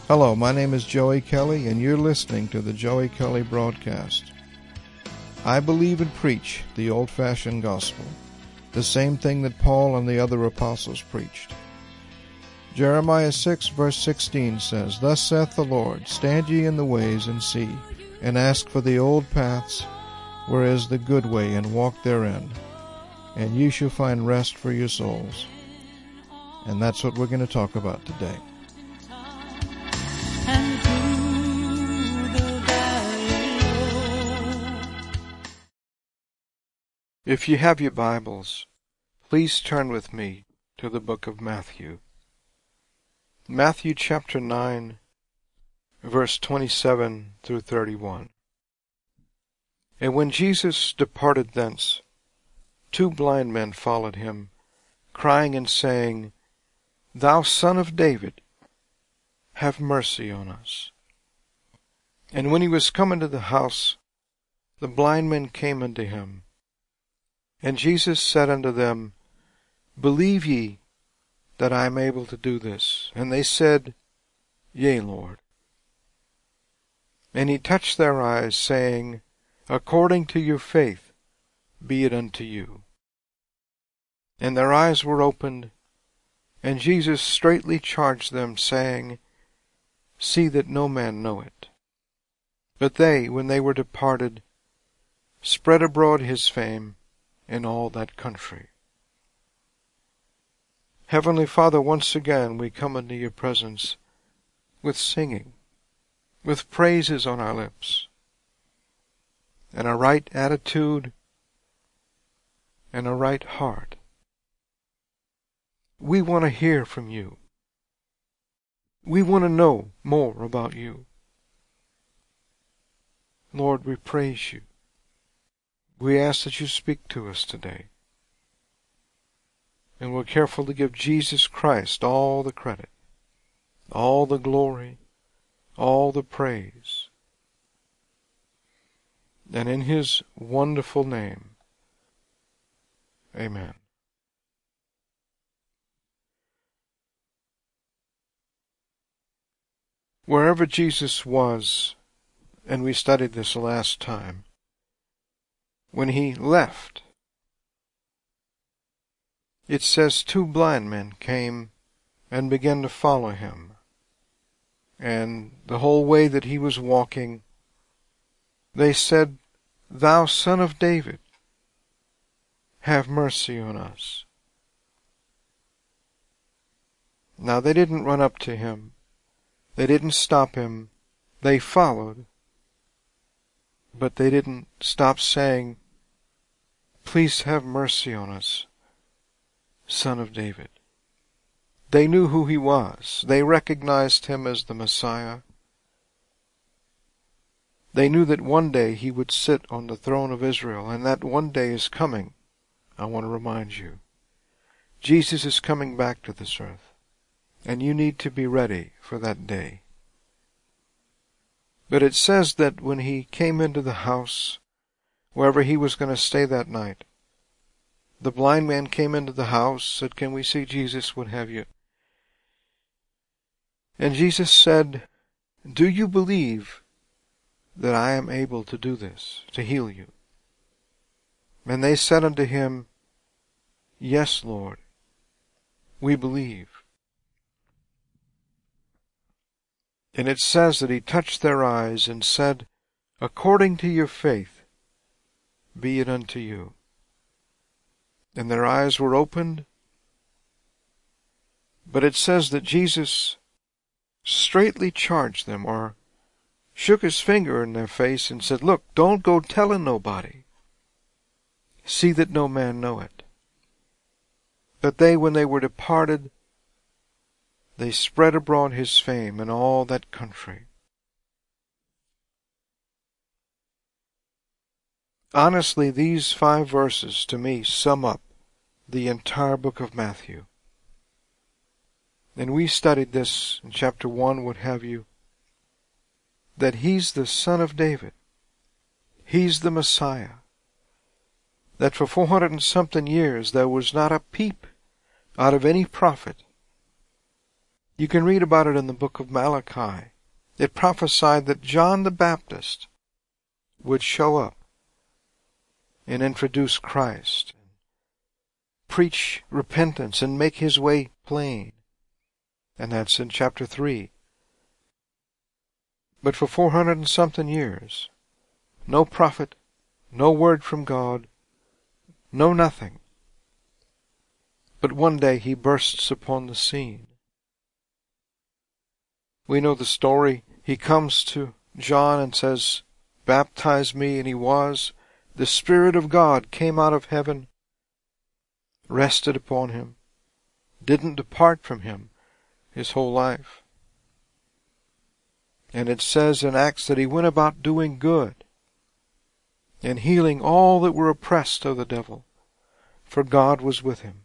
Hello, my name is Joey Kelly, and you're listening to the Joey Kelly Broadcast. I believe and preach the old-fashioned gospel, the same thing that Paul and the other apostles preached. Jeremiah 6, verse 16 says, "Thus saith the Lord, stand ye in the ways and see, and ask for the old paths, where is the good way, and walk therein, and you shall find rest for your souls." And that's what we're going to talk about today. If you have your Bibles, please turn with me to the book of Matthew. Matthew chapter 9, verse 27 through 31. And when Jesus departed thence, 2 blind men followed him, crying and saying, Thou Son of David, have mercy on us. And when he was come into the house, the blind men came unto him. And Jesus said unto them, Believe ye that I am able to do this? And they said, Yea, Lord. And he touched their eyes, saying, According to your faith be it unto you. And their eyes were opened, and Jesus straitly charged them, saying, See that no man know it. But they, when they were departed, spread abroad his fame in all that country. Heavenly Father, once again we come into your presence with singing, with praises on our lips, and a right attitude and a right heart. We want to hear from you. We want to know more about you. Lord, we praise you. We ask that you speak to us today. And we're careful to give Jesus Christ all the credit, all the glory, all the praise. And in his wonderful name, amen. Wherever Jesus was, and we studied this last time, when he left, it says 2 blind men came and began to follow him. And the whole way that he was walking, they said, Thou Son of David, have mercy on us. Now they didn't run up to him. They didn't stop him. They followed. But they didn't stop saying, Please have mercy on us, Son of David. They knew who he was. They recognized him as the Messiah. They knew that one day he would sit on the throne of Israel, and that one day is coming. I want to remind you, Jesus is coming back to this earth, and you need to be ready for that day. But it says that when he came into the house, wherever he was going to stay that night, the blind man came into the house, said, Can we see Jesus, what have you? And Jesus said, Do you believe that I am able to do this, to heal you? And they said unto him, Yes, Lord, we believe. And it says that he touched their eyes and said, According to your faith be it unto you. And their eyes were opened. But it says that Jesus straitly charged them, or shook his finger in their face and said, Look, don't go telling nobody. See that no man know it. But they, when they were departed, they spread abroad his fame in all that country. Honestly, these 5 verses to me sum up the entire book of Matthew. And we studied this in chapter 1, what have you, that he's the Son of David. He's the Messiah. That for 400 and something years there was not a peep out of any prophet You can read about it in the book of Malachi. It prophesied that John the Baptist would show up and introduce Christ, preach repentance, and make his way plain. And that's in chapter 3. But for 400 and something years, no prophet, no word from God, no nothing. But one day he bursts upon the scene. We know the story. He comes to John and says, "Baptize me," and he was. The Spirit of God came out of heaven, rested upon him, didn't depart from him his whole life. And it says in Acts that he went about doing good and healing all that were oppressed of the devil, for God was with him.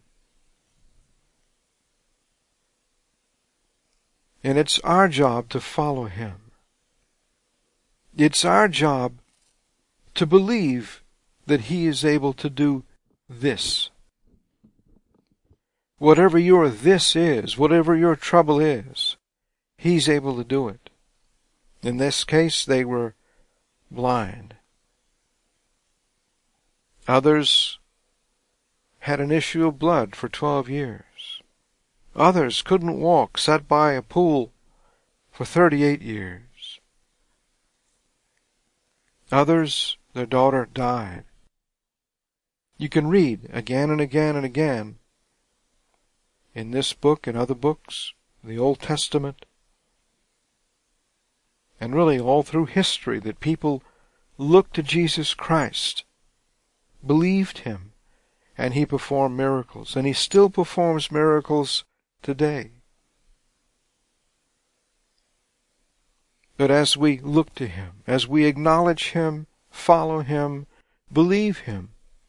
And it's our job to follow him. It's our job to believe that he is able to do this. Whatever your this is, whatever your trouble is, he's able to do it. In this case, they were blind. Others had an issue of blood for 12 years. Others couldn't walk, sat by a pool for 38 years. Others, their daughter died. You can read again and again and again in this book and other books, the Old Testament, and really all through history, that people looked to Jesus Christ, believed him, and he performed miracles. And he still performs miracles today. But as we look to him, as we acknowledge him, follow him, believe him,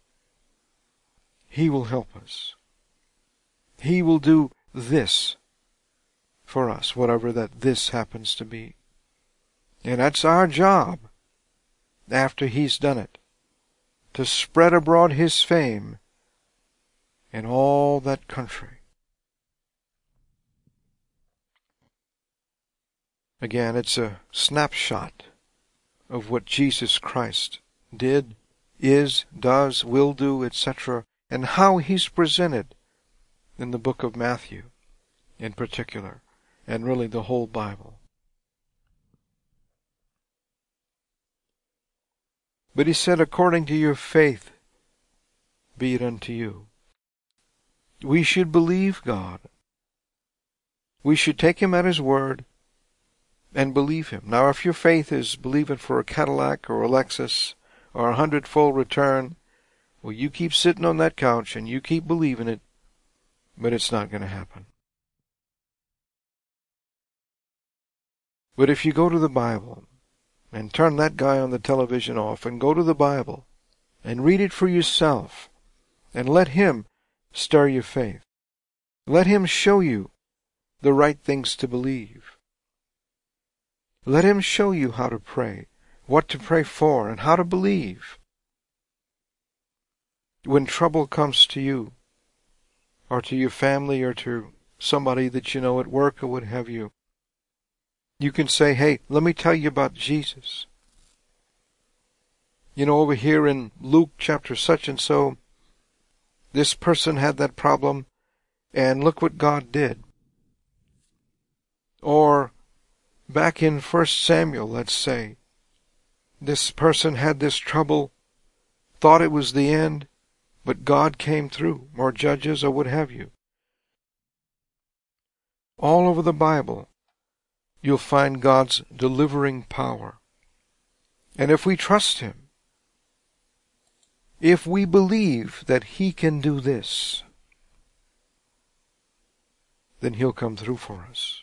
he will help us. He will do this for us, whatever that this happens to be. And that's our job, after he's done it, to spread abroad his fame in all that country. Again, it's a snapshot of what Jesus Christ did, is, does, will do, etc., and how he's presented in the book of Matthew in particular, and really the whole Bible. But he said, according to your faith, be it unto you. We should believe God. We should take him at his word and believe him. Now, if your faith is believing for a Cadillac or a Lexus or 100-fold return, well, you keep sitting on that couch and you keep believing it, but it's not going to happen. But if you go to the Bible and turn that guy on the television off and go to the Bible and read it for yourself and let him stir your faith, let him show you the right things to believe. Let him show you how to pray, what to pray for, and how to believe. When trouble comes to you, or to your family, or to somebody that you know at work or what have you, you can say, hey, let me tell you about Jesus. You know, over here in Luke chapter such and so, this person had that problem, and look what God did. Or back in 1 Samuel, let's say, this person had this trouble, thought it was the end, but God came through, or Judges, or what have you. All over the Bible, you'll find God's delivering power. And if we trust him, if we believe that he can do this, then he'll come through for us.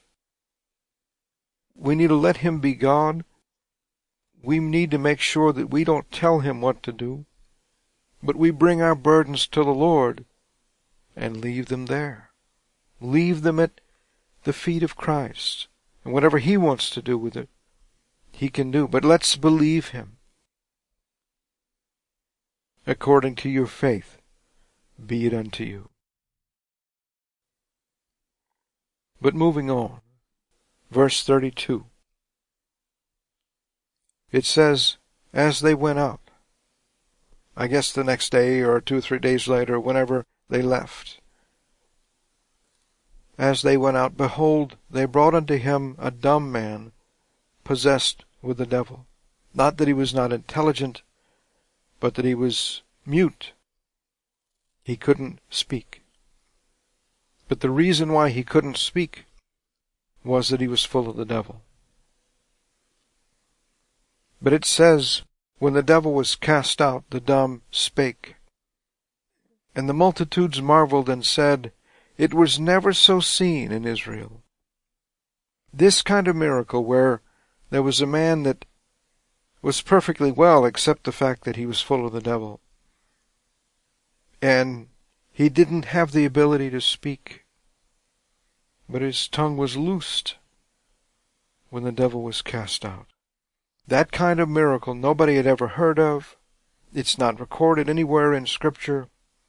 We need to let him be God. We need to make sure that we don't tell him what to do, but we bring our burdens to the Lord and leave them there. Leave them at the feet of Christ. And whatever he wants to do with it, he can do. But let's believe him. According to your faith, be it unto you. But moving on, verse 32. It says, as they went out, I guess the next day or 2 or 3 days later, whenever they left, as they went out, behold, they brought unto him a dumb man, possessed with the devil. Not that he was not intelligent, but that he was mute. He couldn't speak. But the reason why he couldn't speak was that he was full of the devil. But it says, when the devil was cast out, the dumb spake. And the multitudes marveled and said, it was never so seen in Israel. This kind of miracle where there was a man that was perfectly well except the fact that he was full of the devil. And he didn't have the ability to speak, but his tongue was loosed when the devil was cast out. That kind of miracle nobody had ever heard of. It's not recorded anywhere in Scripture.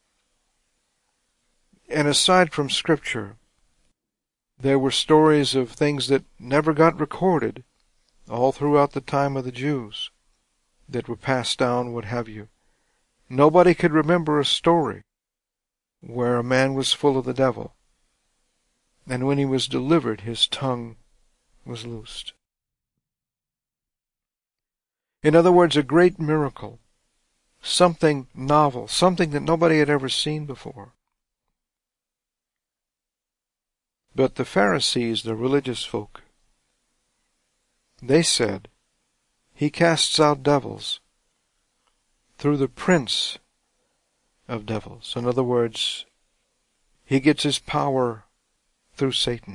And aside from Scripture, there were stories of things that never got recorded all throughout the time of the Jews that were passed down, what have you. Nobody could remember a story where a man was full of the devil, and when he was delivered, his tongue was loosed. In other words, a great miracle, something novel, something that nobody had ever seen before. But the Pharisees, the religious folk, they said, he casts out devils through the prince of devils. In other words, he gets his power through Satan.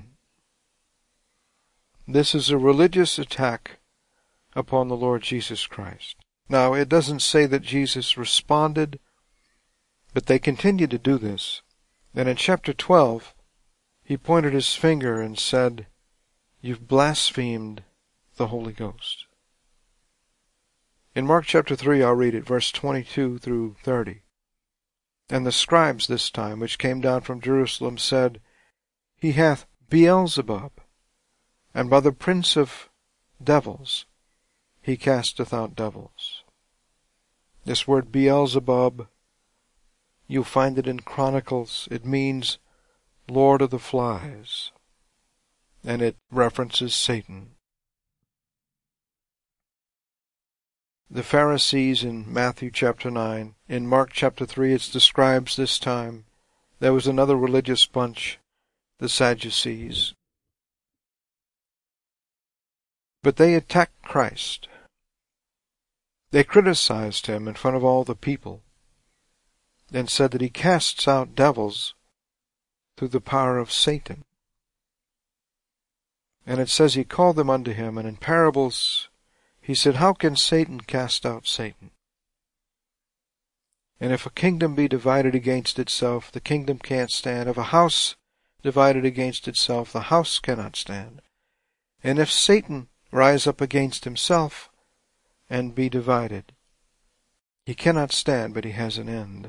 This is a religious attack upon the Lord Jesus Christ. Now, it doesn't say that Jesus responded, but they continued to do this. And in chapter 12, he pointed his finger and said, you've blasphemed the Holy Ghost. In Mark chapter 3, I'll read it, verse 22 through 30. And the scribes this time, which came down from Jerusalem, said, he hath Beelzebub, and by the prince of devils he casteth out devils. This word Beelzebub, you'll find it in Chronicles. It means Lord of the Flies, and it references Satan. The Pharisees in Matthew chapter 9. In Mark chapter 3 it describes this time there was another religious bunch, the Sadducees. But they attacked Christ. They criticized him in front of all the people and said that he casts out devils through the power of Satan. And it says he called them unto him, and in parables he said, how can Satan cast out Satan? And if a kingdom be divided against itself, the kingdom can't stand. If a house divided against itself, the house cannot stand. And if Satan rise up against himself and be divided, he cannot stand, but he has an end.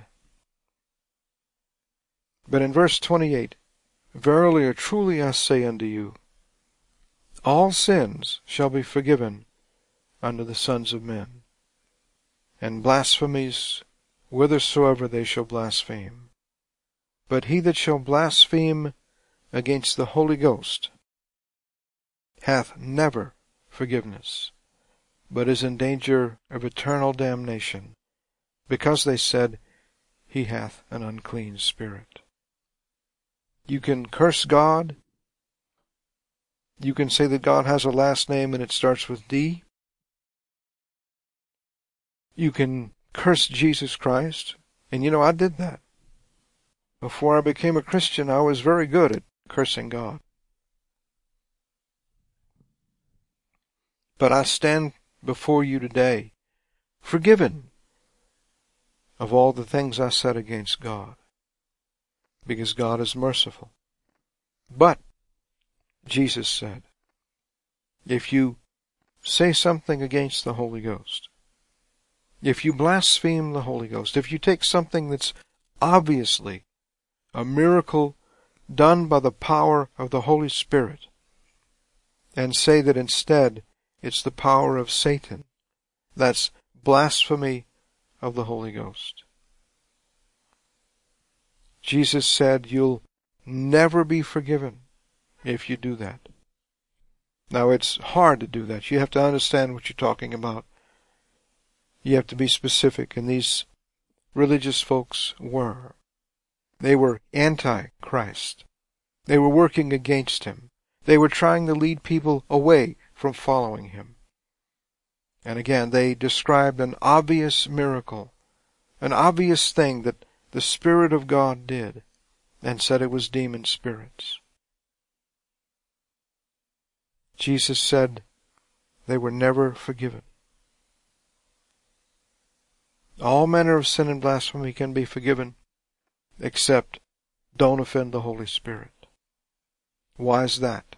But in verse 28, verily or truly I say unto you, all sins shall be forgiven unto the sons of men, and blasphemies whithersoever they shall blaspheme. But he that shall blaspheme against the Holy Ghost hath never forgiveness, but is in danger of eternal damnation, because they said, he hath an unclean spirit. You can curse God. You can say that God has a last name and it starts with D. You can curse Jesus Christ. And you know, I did that. Before I became a Christian, I was very good at cursing God. But I stand before you today, forgiven of all the things I said against God, because God is merciful. But, Jesus said, if you say something against the Holy Ghost, if you blaspheme the Holy Ghost, if you take something that's obviously a miracle done by the power of the Holy Spirit and say that instead it's the power of Satan. That's blasphemy of the Holy Ghost. Jesus said you'll never be forgiven if you do that. Now, it's hard to do that. You have to understand what you're talking about. You have to be specific, and these religious folks were. They were anti-Christ. They were working against him. They were trying to lead people away from following him. And again, they described an obvious miracle, an obvious thing that the Spirit of God did, and said it was demon spirits. Jesus said they were never forgiven. All manner of sin and blasphemy can be forgiven, except don't offend the Holy Spirit. Why is that?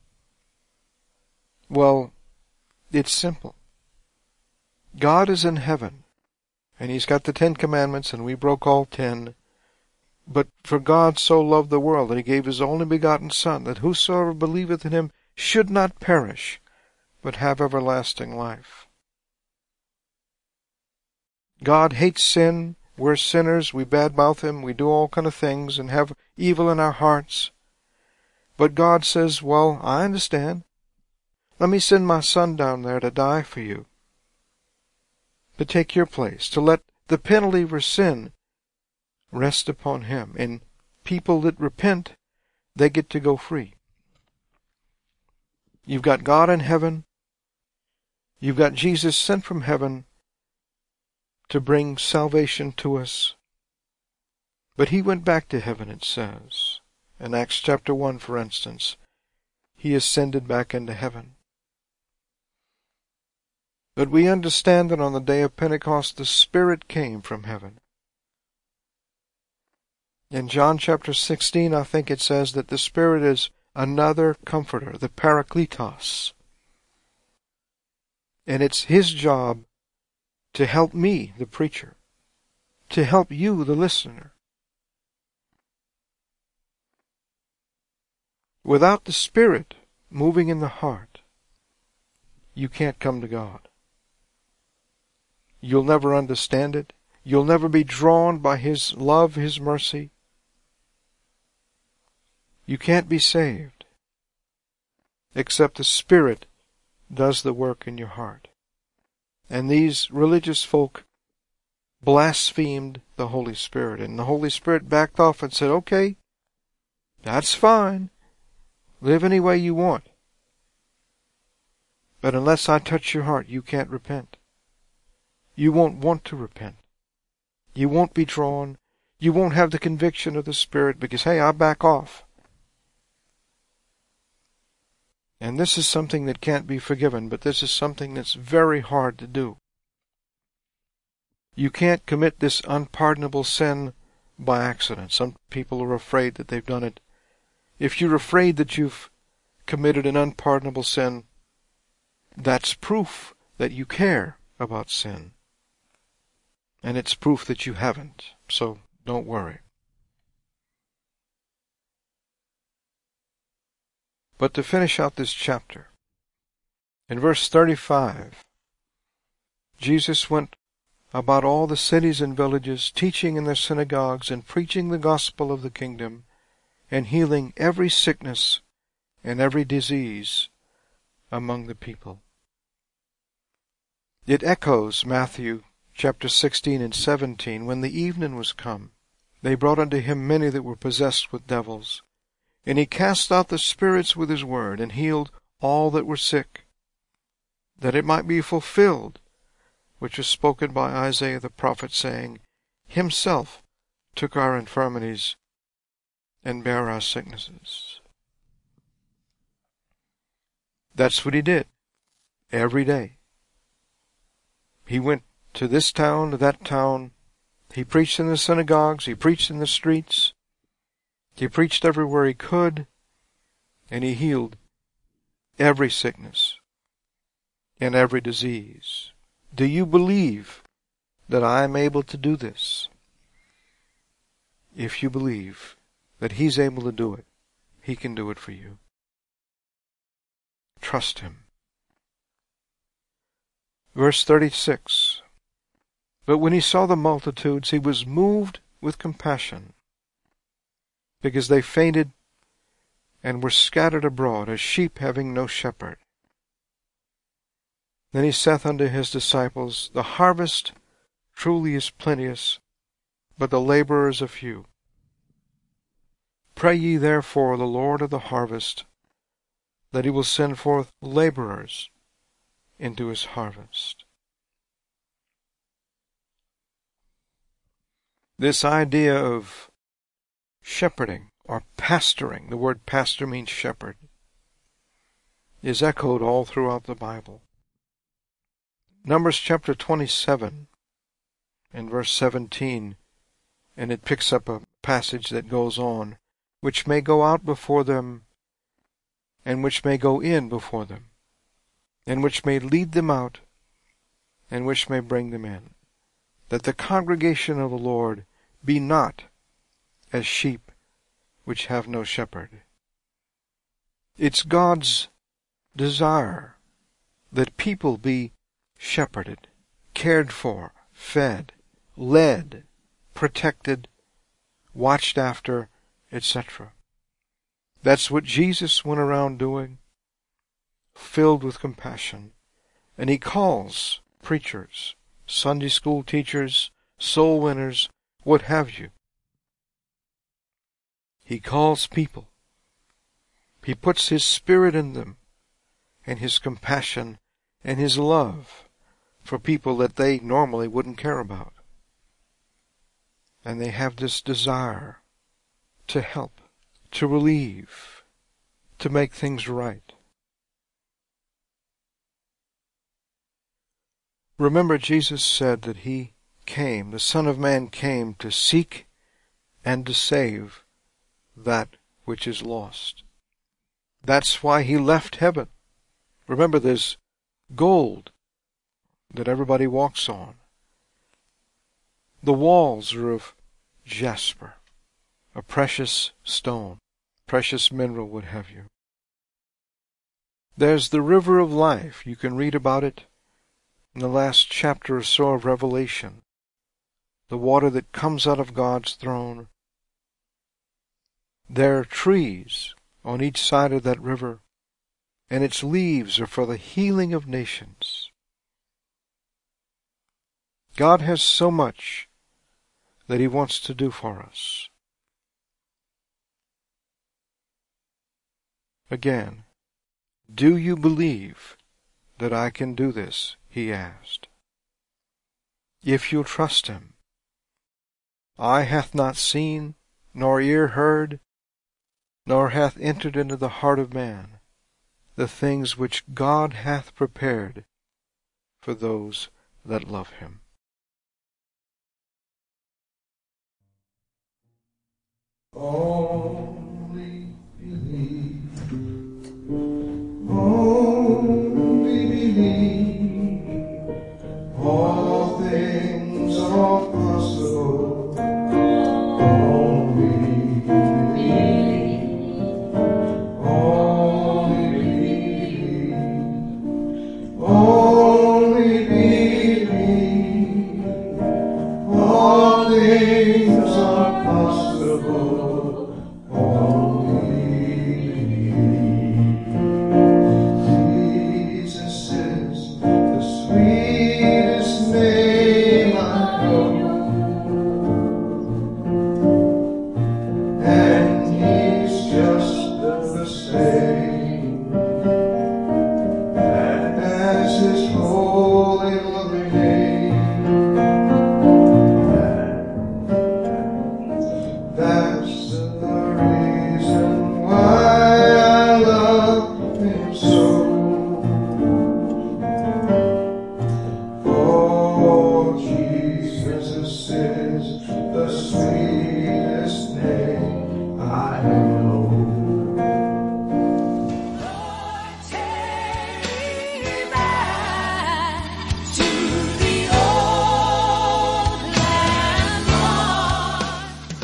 Well, it's simple. God is in heaven, and he's got the 10 Commandments, and we broke all 10. But for God so loved the world that he gave his only begotten Son, that whosoever believeth in him should not perish, but have everlasting life. God hates sin. We're sinners. We badmouth him. We do all kind of things and have evil in our hearts. But God says, well, I understand. Let me send my Son down there to die for you, to take your place, to let the penalty for sin rest upon him. And people that repent, they get to go free. You've got God in heaven. You've got Jesus sent from heaven to bring salvation to us. But he went back to heaven, it says. In Acts chapter 1, for instance, he ascended back into heaven. But we understand that on the day of Pentecost, the Spirit came from heaven. In John chapter 16, I think it says that the Spirit is another comforter, the Parakletos. And it's his job to help me, the preacher, to help you, the listener. Without the Spirit moving in the heart, you can't come to God. You'll never understand it. You'll never be drawn by his love, his mercy. You can't be saved except the Spirit does the work in your heart. And these religious folk blasphemed the Holy Spirit, and the Holy Spirit backed off and said, okay, that's fine. Live any way you want. But unless I touch your heart, you can't repent. You won't want to repent. You won't be drawn. You won't have the conviction of the Spirit because, hey, I back off. And this is something that can't be forgiven, but this is something that's very hard to do. You can't commit this unpardonable sin by accident. Some people are afraid that they've done it. If you're afraid that you've committed an unpardonable sin, that's proof that you care about sin. And it's proof that you haven't. So don't worry. But to finish out this chapter, in verse 35, Jesus went about all the cities and villages, teaching in their synagogues and preaching the gospel of the kingdom, and healing every sickness and every disease among the people. It echoes Matthew chapter 16 and 17. When the evening was come, they brought unto him many that were possessed with devils. And he cast out the spirits with his word, and healed all that were sick, that it might be fulfilled, which was spoken by Isaiah the prophet, saying, Himself took our infirmities and bare our sicknesses. That's what he did every day. He went to this town, to that town. He preached in the synagogues. He preached in the streets. He preached everywhere he could, and he healed every sickness and every disease. Do you believe that I am able to do this? If you believe, that He's able to do it, He can do it for you. Trust Him. Verse 36. But when He saw the multitudes, He was moved with compassion, because they fainted and were scattered abroad, as sheep having no shepherd. Then He saith unto His disciples, The harvest truly is plenteous, but the laborers are few. Pray ye therefore the Lord of the harvest, that He will send forth laborers into His harvest. This idea of shepherding or pastoring, the word pastor means shepherd, is echoed all throughout the Bible. Numbers chapter 27 and verse 17, and it picks up a passage that goes on, which may go out before them, and which may go in before them, and which may lead them out, and which may bring them in, that the congregation of the Lord be not as sheep which have no shepherd. It's God's desire that people be shepherded, cared for, fed, led, protected, watched after, etc. That's what Jesus went around doing, filled with compassion. And He calls preachers, Sunday school teachers, soul winners, what have you. He calls people. He puts His Spirit in them, and His compassion and His love for people that they normally wouldn't care about. And they have this desire to help, to relieve, to make things right. Remember, Jesus said that He came, the Son of Man came to seek and to save that which is lost. That's why He left heaven. Remember, there's gold that everybody walks on. The walls are of jasper, a precious stone, precious mineral, what have you. There's the river of life. You can read about it in the last chapter or so of Revelation. The water that comes out of God's throne. There are trees on each side of that river, and its leaves are for the healing of nations. God has so much that He wants to do for us. Again, do you believe that I can do this? He asked. If you'll trust Him. Eye hath not seen, nor ear heard, nor hath entered into the heart of man the things which God hath prepared for those that love Him. Only believe, only believe, all things are possible. Only believe, only believe, only believe, all things are possible.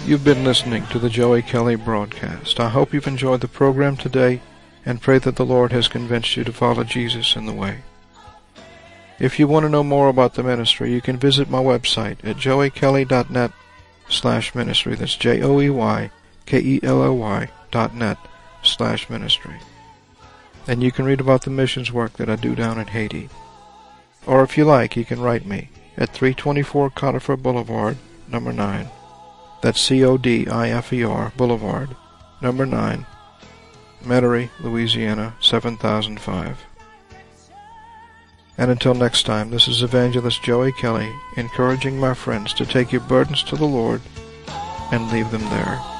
You've been listening to the Joey Kelly broadcast. I hope you've enjoyed the program today and pray that the Lord has convinced you to follow Jesus in the way. If you want to know more about the ministry, you can visit my website at joeykelly.net/ministry. That's joeykelly.net/ministry. And you can read about the missions work that I do down in Haiti. Or if you like, you can write me at 324 Codifer Boulevard, number 9. That's Codifer Boulevard, number 9, Metairie, Louisiana, 7005. And until next time, this is Evangelist Joey Kelly, encouraging my friends to take your burdens to the Lord and leave them there.